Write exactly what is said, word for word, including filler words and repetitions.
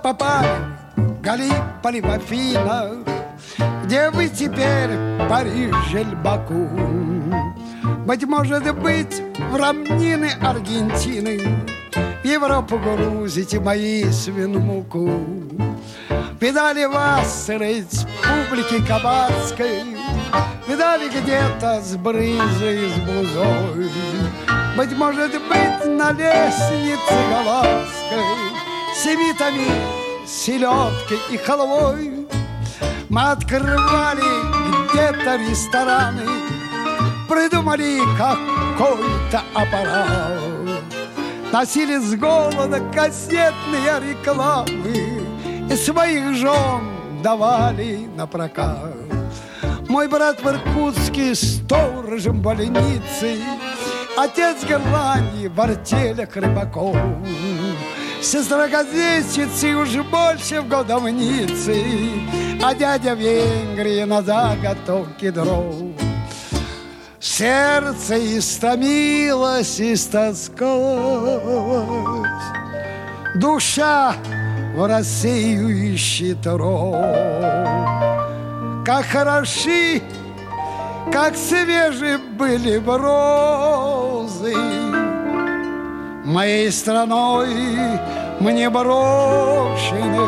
попали, Галиполи, в Афинах, где вы теперь, Париж или Баку? Быть может быть, в равнины Аргентины в Европу грузите мои свиномуку. Видали вас, республики Кабацкой, видали где-то с брынзой, с бузой. Быть может быть, на лестнице Галатской семитами, селедкой и халвой мы открывали где-то рестораны, придумали какой-то аппарат, носили с голода кассетные рекламы и своих жен давали на прокат. Мой брат в Иркутске сторожем больницы, отец в Голландии в артелях рыбаков, сестра газетчицы уже больше в годовнице, а дядя в Венгрии на заготовке дров. Сердце истомилось, истоскалось, душа в Россию ищет ров. Как хороши, как свежи были розы, моей страной мне брошены